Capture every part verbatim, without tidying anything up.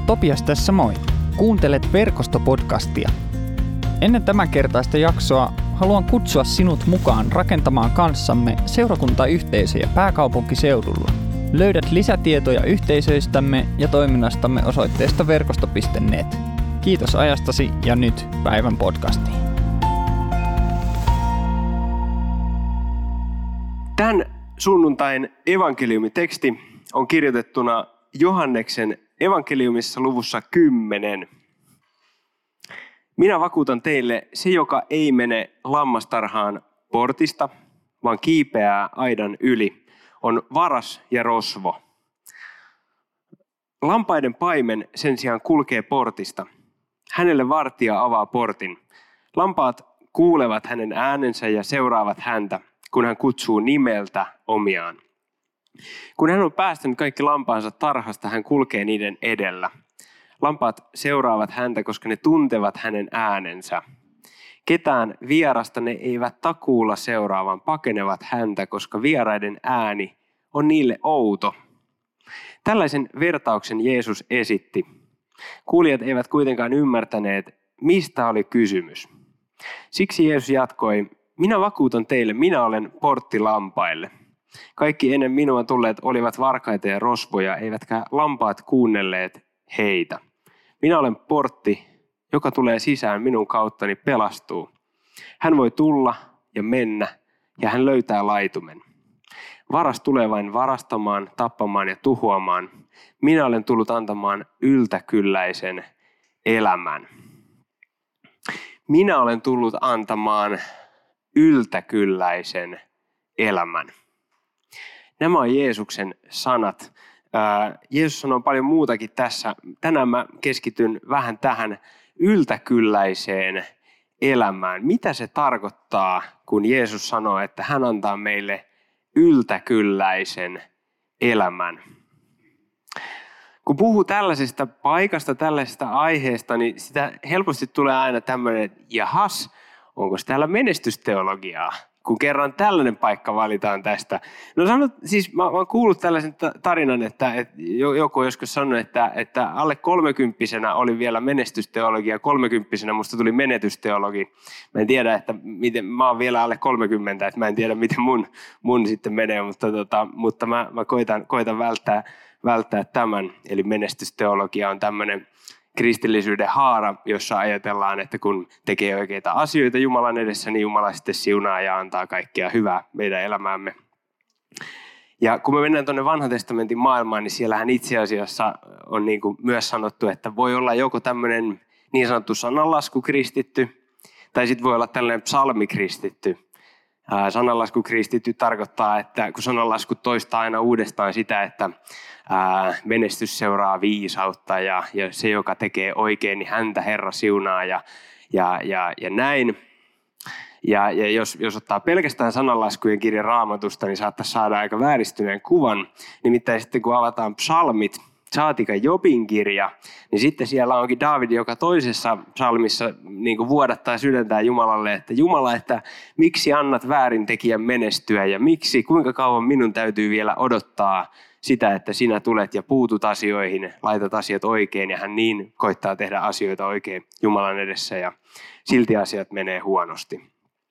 Topias tässä moi. Kuuntelet Verkosto-podcastia. Ennen tämänkertaista jaksoa haluan kutsua sinut mukaan rakentamaan kanssamme seurakuntayhteisöjä pääkaupunkiseudulla. Löydät lisätietoja yhteisöistämme ja toiminnastamme osoitteesta verkosto piste net. Kiitos ajastasi ja nyt päivän podcastiin. Tämän sunnuntain evankeliumiteksti on kirjoitettuna Johanneksen evankeliumissa luvussa kymmenen. Minä vakuutan teille, se joka ei mene lammastarhaan portista, vaan kiipeää aidan yli, on varas ja rosvo. Lampaiden paimen sen sijaan kulkee portista. Hänelle vartija avaa portin. Lampaat kuulevat hänen äänensä ja seuraavat häntä, kun hän kutsuu nimeltä omiaan. Kun hän on päästänyt kaikki lampaansa tarhasta, hän kulkee niiden edellä. Lampaat seuraavat häntä, koska ne tuntevat hänen äänensä. Ketään vierasta ne eivät takuulla seuraa, vaan pakenevat häntä, koska vieraiden ääni on niille outo. Tällaisen vertauksen Jeesus esitti. Kuulijat eivät kuitenkaan ymmärtäneet, mistä oli kysymys. Siksi Jeesus jatkoi, minä vakuutan teille, minä olen portti lampaille. Kaikki ennen minua tulleet olivat varkaita ja rosvoja, eivätkä lampaat kuunnelleet heitä. Minä olen portti, joka tulee sisään minun kauttani pelastuu. Hän voi tulla ja mennä, ja hän löytää laitumen. Varas tulee vain varastamaan, tappamaan ja tuhoamaan. Minä olen tullut antamaan yltäkylläisen elämän. Minä olen tullut antamaan yltäkylläisen elämän. Nämä on Jeesuksen sanat. Jeesus sanoo paljon muutakin tässä. Tänään mä keskityn vähän tähän yltäkylläiseen elämään. Mitä se tarkoittaa, kun Jeesus sanoo, että hän antaa meille yltäkylläisen elämän? Kun puhuu tällaisesta paikasta, tällaisesta aiheesta, niin sitä helposti tulee aina tämmöinen, että jahas, onko täällä menestysteologiaa? Kun kerran tällainen paikka valitaan tästä. No sanot, siis mä, mä oon kuullut tällaisen tarinan, että, että joku on joskus sanonut, että, että alle kolmekymppisenä oli vielä menestysteologia, kolmekymppisenä musta tuli menetysteologi. Mä en tiedä, että miten, mä oon vielä alle kolmekymmentä, että mä en tiedä, miten mun, mun sitten menee, mutta, tota, mutta mä, mä koitan, koitan välttää, välttää tämän. Eli menestysteologia on tämmöinen kristillisyyden haara, jossa ajatellaan, että kun tekee oikeita asioita Jumalan edessä, niin Jumala sitten siunaa ja antaa kaikkea hyvää meidän elämäämme. Ja kun me mennään tuonne Vanhan testamentin maailmaan, niin siellähän itse asiassa on niin kuin myös sanottu, että voi olla joko tämmöinen niin sanottu sananlaskukristitty, tai sitten voi olla tällainen psalmikristitty. Sananlaskukristitty tarkoittaa, että kun sananlasku toistaa aina uudestaan sitä, että menestys seuraa viisautta ja, ja se, joka tekee oikein, niin häntä Herra siunaa ja, ja, ja, ja näin. Ja, ja jos, jos ottaa pelkästään sananlaskujen kirjan Raamatusta, niin saattaisi saada aika vääristyneen kuvan. Nimittäin sitten kun avataan psalmit, saatika Jobin kirja, niin sitten siellä onkin Daavid, joka toisessa psalmissa niin kuin vuodattaa sydäntää Jumalalle, että Jumala, että miksi annat väärintekijän menestyä ja miksi, kuinka kauan minun täytyy vielä odottaa sitä, että sinä tulet ja puutut asioihin, laitat asiat oikein ja hän niin koittaa tehdä asioita oikein Jumalan edessä ja silti asiat menee huonosti.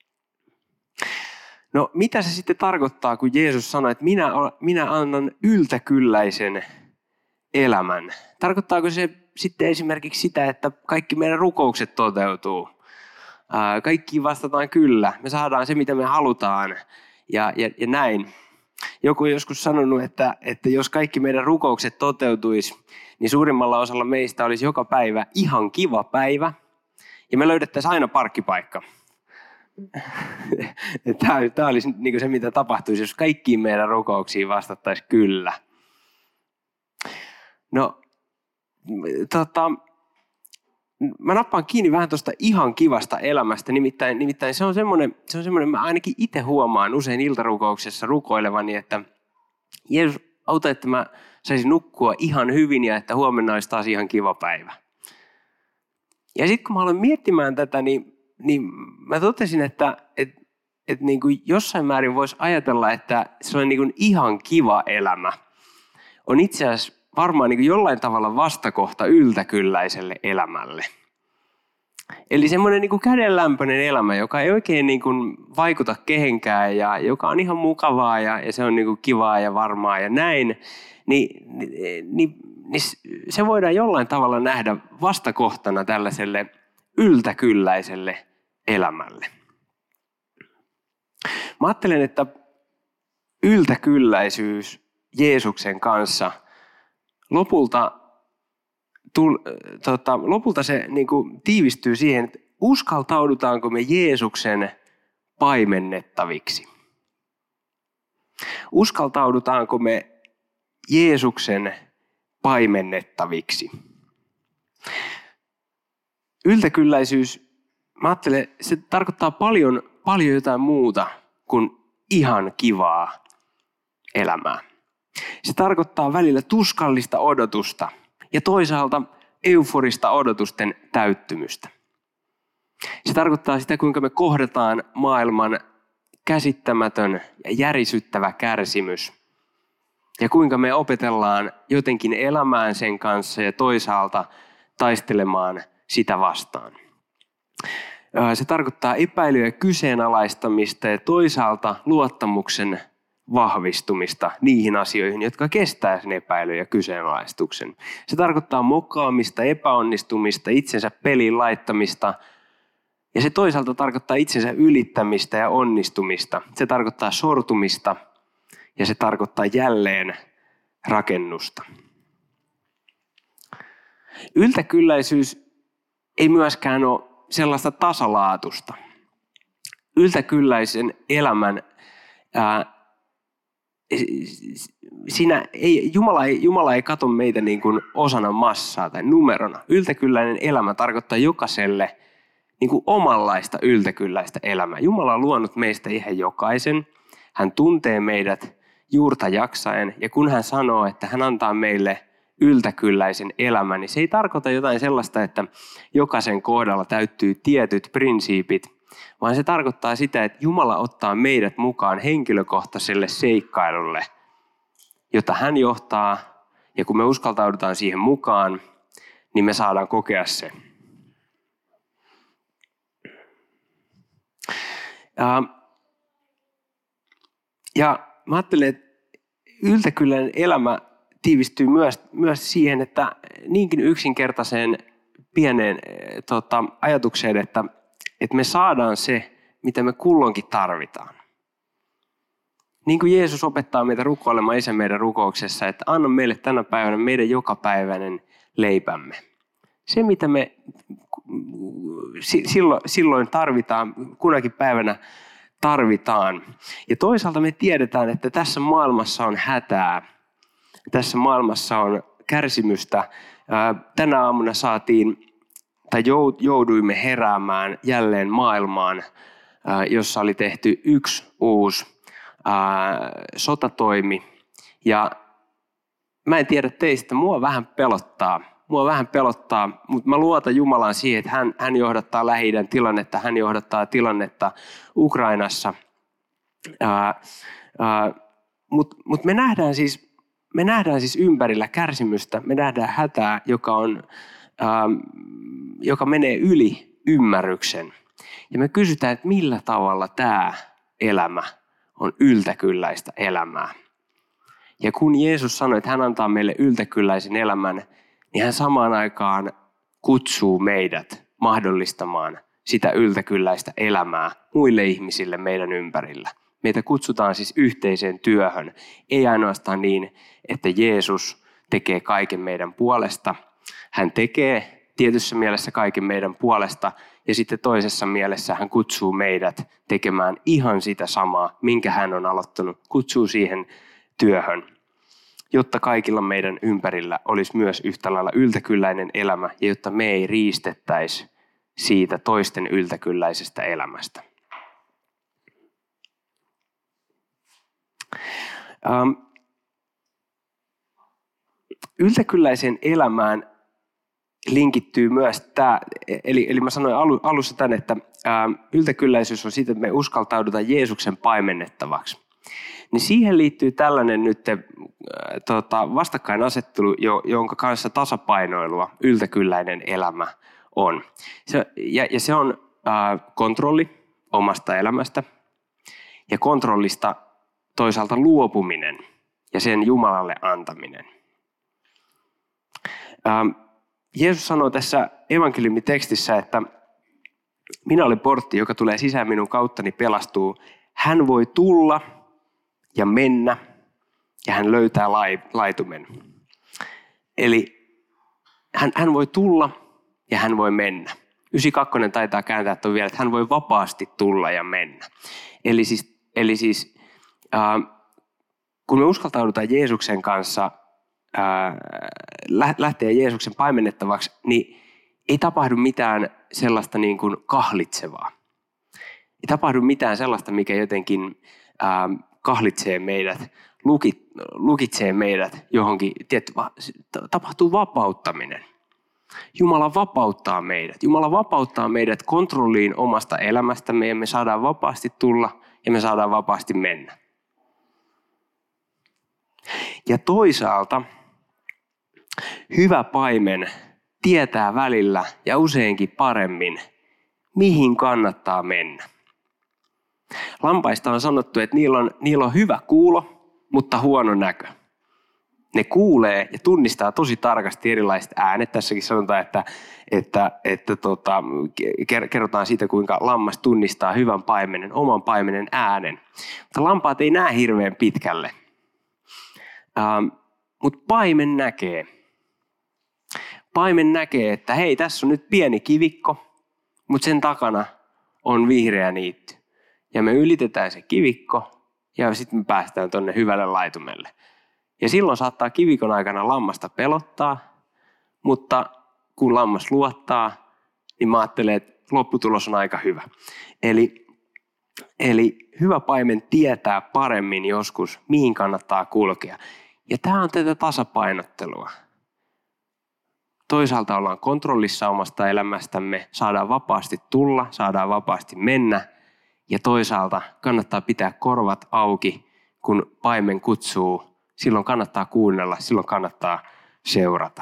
No mitä se sitten tarkoittaa, kun Jeesus sanoi, että minä, minä annan yltäkylläisen elämän? Tarkoittaako se sitten esimerkiksi sitä, että kaikki meidän rukoukset toteutuu? Kaikkiin vastataan kyllä. Me saadaan se, mitä me halutaan ja, ja, ja näin. Joku on joskus sanonut, että, että jos kaikki meidän rukoukset toteutuisi, niin suurimmalla osalla meistä olisi joka päivä ihan kiva päivä ja me löydettäisiin aina parkkipaikka. Tämä, tämä olisi niin se, mitä tapahtuisi, jos kaikkiin meidän rukouksiin vastattaisiin kyllä. No, tota, mä nappaan kiinni vähän tuosta ihan kivasta elämästä, nimittäin, nimittäin se on semmoinen, se on semmoinen, mä ainakin itse huomaan usein iltarukouksessa rukoilevani, että Jeesus auta, että mä saisin nukkua ihan hyvin ja että huomenna olisi taas ihan kiva päivä. Ja sitten kun mä aloin miettimään tätä, niin, niin mä totesin, että et, et niin kuin jossain määrin voisi ajatella, että se on niin kuin ihan kiva elämä on itse asiassa varmaan niin kuin jollain tavalla vastakohta yltäkylläiselle elämälle. Eli semmoinen niin kuin kädenlämpöinen elämä, joka ei oikein niin kuin vaikuta kehenkään ja joka on ihan mukavaa ja, ja se on niin kuin kivaa ja varmaa ja näin, niin, niin, niin, niin se voidaan jollain tavalla nähdä vastakohtana tällaiselle yltäkylläiselle elämälle. Mä ajattelen, että yltäkylläisyys Jeesuksen kanssa lopulta, tul, tota, lopulta se niin kuin tiivistyy siihen, että uskaltaudutaanko me Jeesuksen paimennettaviksi. Uskaltaudutaanko me Jeesuksen paimennettaviksi. Yltäkylläisyys, mä ajattelen, se tarkoittaa paljon, paljon jotain muuta kuin ihan kivaa elämää. Se tarkoittaa välillä tuskallista odotusta ja toisaalta euforista odotusten täyttymystä. Se tarkoittaa sitä, kuinka me kohdataan maailman käsittämätön ja järisyttävä kärsimys ja kuinka me opetellaan jotenkin elämään sen kanssa ja toisaalta taistelemaan sitä vastaan. Se tarkoittaa epäilyä ja kyseenalaistamista ja toisaalta luottamuksen vahvistumista niihin asioihin, jotka kestää sen epäilyn ja kyseenalaistuksen. Se tarkoittaa mokaamista, epäonnistumista, itsensä peliin laittamista ja se toisaalta tarkoittaa itsensä ylittämistä ja onnistumista. Se tarkoittaa sortumista ja se tarkoittaa jälleen rakennusta. Yltäkylläisyys ei myöskään ole sellaista tasalaatusta. Yltäkylläisen elämän ää, siinä ei, Jumala, ei, Jumala ei katso meitä niin kuin osana massaa tai numerona. Yltäkylläinen elämä tarkoittaa jokaiselle niin kuin omanlaista yltäkylläistä elämää. Jumala on luonut meistä ihan jokaisen. Hän tuntee meidät juurta jaksaen ja kun hän sanoo, että hän antaa meille yltäkylläisen elämän, niin se ei tarkoita jotain sellaista, että jokaisen kohdalla täyttyy tietyt prinsiipit, vaan se tarkoittaa sitä, että Jumala ottaa meidät mukaan henkilökohtaiselle seikkailulle, jota hän johtaa, ja kun me uskaltaudutaan siihen mukaan, niin me saadaan kokea se. Ja, ja mä ajattelen, että yltäkylläinen elämä tiivistyy myös, myös siihen, että niinkin yksinkertaiseen pieneen tota, ajatukseen, että, että me saadaan se, mitä me kulloinkin tarvitaan. Niin kuin Jeesus opettaa meitä rukoilemaan Isän meidän rukouksessa, että anna meille tänä päivänä meidän jokapäiväinen leipämme. Se, mitä me silloin, silloin tarvitaan, kunakin päivänä tarvitaan. Ja toisaalta me tiedetään, että tässä maailmassa on hätää. Tässä maailmassa on kärsimystä. Tänä aamuna saatiin, tai jouduimme heräämään jälleen maailmaan, jossa oli tehty yksi uusi sotatoimi. Ja mä en tiedä teistä, mua vähän pelottaa. Mua vähän pelottaa, mutta mä luotan Jumalaan siihen, että hän, hän johdattaa Lähi-idän tilannetta, hän johdattaa tilannetta Ukrainassa. Mutta mut me nähdään siis Me nähdään siis ympärillä kärsimystä, me nähdään hätää, joka, on, ähm, joka menee yli ymmärryksen. Ja me kysytään, että millä tavalla tämä elämä on yltäkylläistä elämää. Ja kun Jeesus sanoi, että hän antaa meille yltäkylläisen elämän, niin hän samaan aikaan kutsuu meidät mahdollistamaan sitä yltäkylläistä elämää muille ihmisille meidän ympärillä. Meitä kutsutaan siis yhteiseen työhön, ei ainoastaan niin, että Jeesus tekee kaiken meidän puolesta. Hän tekee tietyssä mielessä kaiken meidän puolesta ja sitten toisessa mielessä hän kutsuu meidät tekemään ihan sitä samaa, minkä hän on aloittanut, kutsuu siihen työhön, jotta kaikilla meidän ympärillä olisi myös yhtä lailla yltäkylläinen elämä ja jotta me ei riistettäisi siitä toisten yltäkylläisestä elämästä. Ähm, yltäkylläiseen elämään linkittyy myös tämä, eli, eli mä sanoin alussa tämän, että ähm, yltäkylläisyys on siitä, että me uskaltaudutaan Jeesuksen paimennettavaksi. niin siihen liittyy tällainen nyt äh, tota, vastakkainasettelu, jo, jonka kanssa tasapainoilua yltäkylläinen elämä on. Se, ja, ja se on äh, kontrolli omasta elämästä ja kontrollista toisaalta luopuminen ja sen Jumalalle antaminen. Ähm, Jeesus sanoo tässä evankeliumitekstissä, että minä olen portti, joka tulee sisään minun kauttani pelastuu. Hän voi tulla ja mennä ja hän löytää laitumen. Eli hän, hän voi tulla ja hän voi mennä. yhdeksänkymmentäkaksi taitaa kääntää tuon vielä, että hän voi vapaasti tulla ja mennä. Eli siis, eli siis äh, kun me uskaltaudutaan Jeesuksen kanssa äh, lähteä Jeesuksen paimennettavaksi, niin ei tapahdu mitään sellaista niin kuin kahlitsevaa. Ei tapahdu mitään sellaista, mikä jotenkin äh, kahlitsee meidät, lukit, lukitsee meidät johonkin. Tietty, tapahtuu vapauttaminen. Jumala vapauttaa meidät. Jumala vapauttaa meidät kontrolliin omasta elämästämme ja me saadaan vapaasti tulla ja me saadaan vapaasti mennä. Ja toisaalta hyvä paimen tietää välillä ja useinkin paremmin, mihin kannattaa mennä. Lampaista on sanottu, että niillä on, niillä on hyvä kuulo, mutta huono näkö. Ne kuulee ja tunnistaa tosi tarkasti erilaiset äänet. Tässäkin sanotaan, että, että, että tota, kerrotaan siitä, kuinka lammas tunnistaa hyvän paimenen, oman paimenen äänen. Mutta lampaat ei näe hirveän pitkälle. Ähm, mutta paimen näkee. Paimen näkee, että hei, tässä on nyt pieni kivikko, mutta sen takana on vihreä niitty. Ja me ylitetään se kivikko ja sitten me päästään tuonne hyvälle laitumelle. Ja silloin saattaa kivikon aikana lammasta pelottaa, mutta kun lammas luottaa, niin mä ajattelen, että lopputulos on aika hyvä. Eli, eli hyvä paimen tietää paremmin joskus, mihin kannattaa kulkea. Ja tämä on tätä tasapainottelua. Toisaalta ollaan kontrollissa omasta elämästämme, saadaan vapaasti tulla, saadaan vapaasti mennä. Ja toisaalta kannattaa pitää korvat auki, kun paimen kutsuu. Silloin kannattaa kuunnella, silloin kannattaa seurata.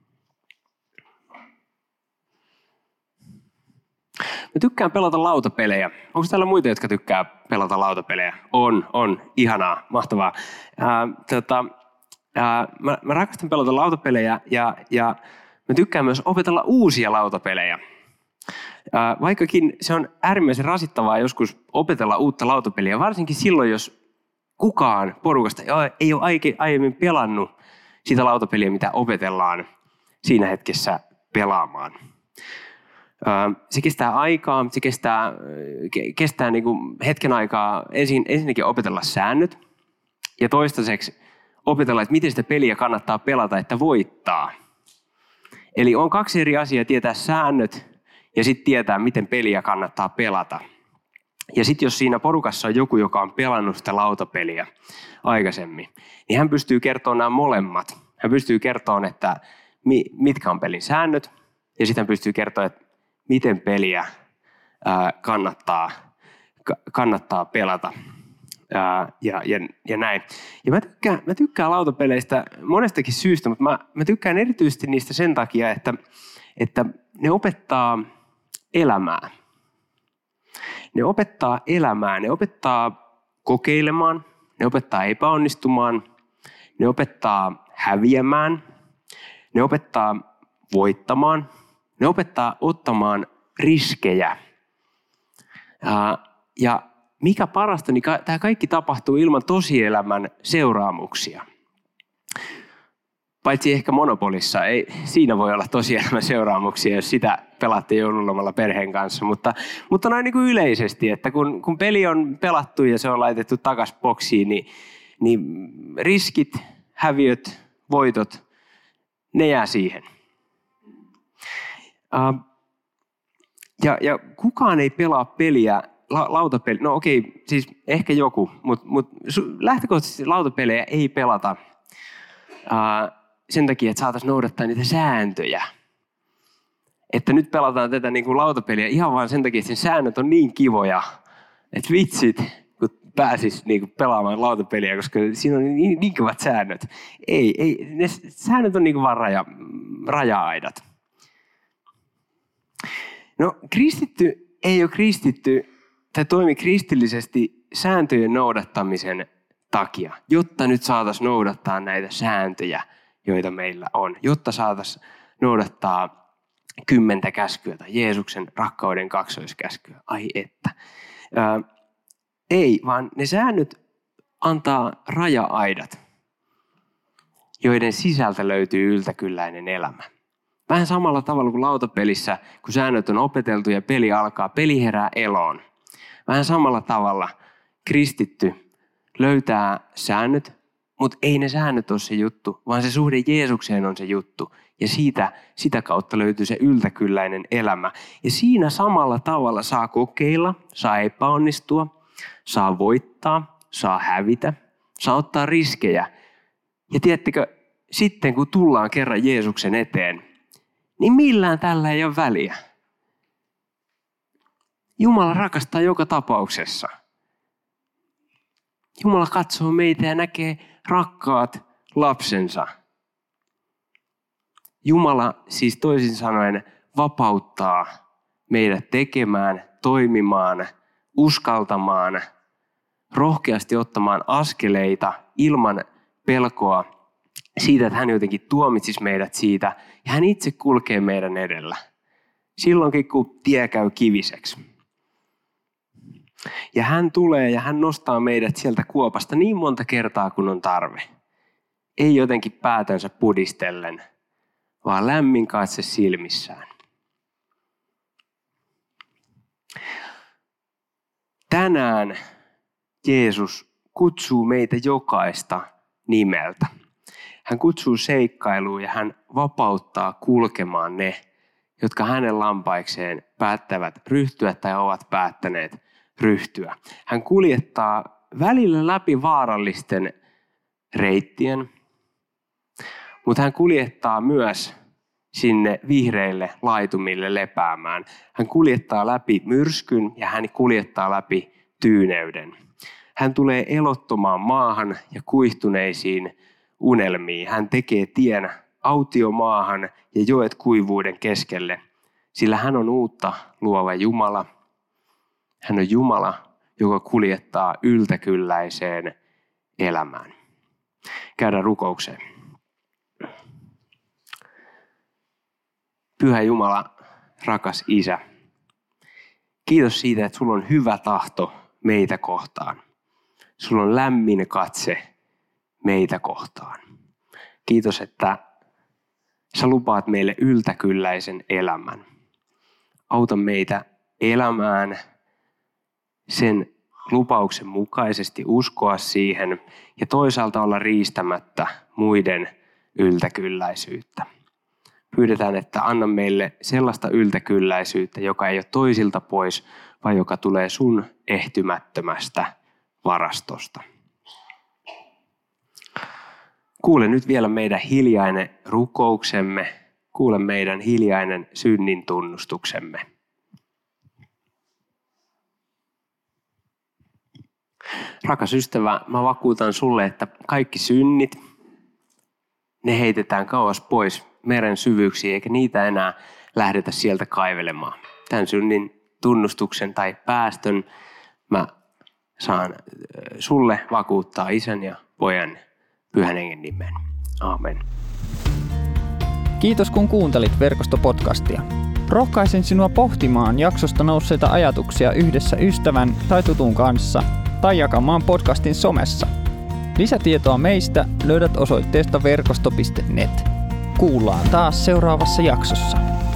Mä tykkään pelata lautapelejä. Onko täällä muita, jotka tykkää pelata lautapelejä? On, on. Ihanaa, mahtavaa. Ää, tota, ää, mä, mä rakastan pelata lautapelejä ja, ja mä tykkään myös opetella uusia lautapelejä. Ää, vaikkakin se on äärimmäisen rasittavaa joskus opetella uutta lautapeliä, varsinkin silloin, jos kukaan porukasta ei ole aiemmin pelannut sitä lautapeliä, mitä opetellaan siinä hetkessä pelaamaan. Se kestää aikaa, se kestää, kestää niin kuin hetken aikaa ensin, ensinnäkin opetella säännöt ja toistaiseksi opetella, että miten sitä peliä kannattaa pelata, että voittaa. Eli on kaksi eri asiaa, tietää säännöt ja sitten tietää, miten peliä kannattaa pelata. Ja sitten jos siinä porukassa on joku, joka on pelannut sitä lautapeliä aikaisemmin, niin hän pystyy kertomaan nämä molemmat. Hän pystyy kertomaan, että mitkä on pelin säännöt, ja sitten hän pystyy kertomaan, että miten peliä kannattaa, kannattaa pelata. Ja, ja, ja näin. Ja mä tykkään, mä tykkään lautapeleistä monestakin syystä, mutta mä, mä tykkään erityisesti niistä sen takia, että, että ne opettaa elämää. Ne opettaa elämää, ne opettaa kokeilemaan, ne opettaa epäonnistumaan, ne opettaa häviämään, ne opettaa voittamaan, ne opettaa ottamaan riskejä. Ja mikä parasta, niin tämä kaikki tapahtuu ilman tosielämän seuraamuksia. Paitsi ehkä Monopolissa, ei, siinä voi olla tosielämän seuraamuksia, jos sitä pelaatte joululomalla perheen kanssa. Mutta, mutta noin niin kuin yleisesti, että kun, kun peli on pelattu ja se on laitettu takaisin boksiin, niin, niin riskit, häviöt, voitot, ne jää siihen. Uh, ja, ja kukaan ei pelaa peliä, la, lautapeliä, no okei, siis ehkä joku, mutta mut, lähtökohtaisesti lautapelejä ei pelata uh, sen takia, että saataisiin noudattaa niitä sääntöjä. Että nyt pelataan tätä niin kuin lautapeliä ihan vaan sen takia, että sen säännöt on niin kivoja, että vitsit, kun pääsisi niinku pelaamaan lautapeliä, koska siinä on niin, niin kovat säännöt. Ei, ei, ne säännöt on niinku vaan raja, raja-aidat. No kristitty ei ole kristitty tai toimi kristillisesti sääntöjen noudattamisen takia, jotta nyt saataisiin noudattaa näitä sääntöjä, joita meillä on, jotta saataisiin noudattaa kymmentä käskyä tai Jeesuksen rakkauden kaksoiskäskyä. Ai että. Ää, ei, vaan ne säännöt antaa raja-aidat, joiden sisältä löytyy yltäkylläinen elämä. Vähän samalla tavalla kuin lautapelissä, kun säännöt on opeteltu ja peli alkaa, peli herää eloon. Vähän samalla tavalla kristitty löytää säännöt, mutta ei ne säännöt ole se juttu, vaan se suhde Jeesukseen on se juttu. Ja siitä, sitä kautta löytyy se yltäkylläinen elämä. Ja siinä samalla tavalla saa kokeilla, saa epäonnistua, saa voittaa, saa hävitä, saa ottaa riskejä. Ja tiedättekö, sitten kun tullaan kerran Jeesuksen eteen, niin millään tällä ei ole väliä. Jumala rakastaa joka tapauksessa. Jumala katsoo meitä ja näkee rakkaat lapsensa. Jumala siis toisin sanoen vapauttaa meidät tekemään, toimimaan, uskaltamaan, rohkeasti ottamaan askeleita ilman pelkoa siitä, että hän jotenkin tuomitsisi meidät siitä ja hän itse kulkee meidän edellä. Silloinkin, kun tie käy kiviseksi. Ja hän tulee ja hän nostaa meidät sieltä kuopasta niin monta kertaa, kun on tarve. Ei jotenkin päätänsä pudistellen, vaan lämmin katse silmissään. Tänään Jeesus kutsuu meitä jokaista nimeltä. Hän kutsuu seikkailuun ja hän vapauttaa kulkemaan ne, jotka hänen lampaikseen päättävät ryhtyä tai ovat päättäneet ryhtyä. Hän kuljettaa välillä läpi vaarallisten reittien, mutta hän kuljettaa myös sinne vihreille laitumille lepäämään. Hän kuljettaa läpi myrskyn ja hän kuljettaa läpi tyyneyden. Hän tulee elottomaan maahan ja kuihtuneisiin unelmiin. Hän tekee tien autiomaahan ja joet kuivuuden keskelle, sillä hän on uutta luova Jumala. Hän on Jumala, joka kuljettaa yltäkylläiseen elämään. Käydään rukoukseen. Pyhä Jumala, rakas Isä, kiitos siitä, että sulla on hyvä tahto meitä kohtaan. Sulla on lämmin katse meitä kohtaan. Kiitos, että sä lupaat meille yltäkylläisen elämän. Auta meitä elämään sen lupauksen mukaisesti, uskoa siihen ja toisaalta olla riistämättä muiden yltäkylläisyyttä. Pyydetään, että anna meille sellaista yltäkylläisyyttä, joka ei ole toisilta pois, vaan joka tulee sun ehtymättömästä varastosta. Kuule nyt vielä meidän hiljainen rukouksemme, kuule meidän hiljainen synnin tunnustuksemme. Rakas ystävä, mä vakuutan sulle, että kaikki synnit, ne heitetään kauas pois meren syvyyksiin, eikä niitä enää lähdetä sieltä kaivelemaan. Tämän synnin tunnustuksen tai päästön mä saan sulle vakuuttaa Isän ja Pojan Pyhän Hengen nimen. Aamen. Kiitos kun kuuntelit Verkosto-podcastia. Rohkaisen sinua pohtimaan jaksosta nousseita ajatuksia yhdessä ystävän tai tutun kanssa tai jakamaan podcastin somessa. Lisätietoa meistä löydät osoitteesta verkosto piste net. Kuullaan taas seuraavassa jaksossa.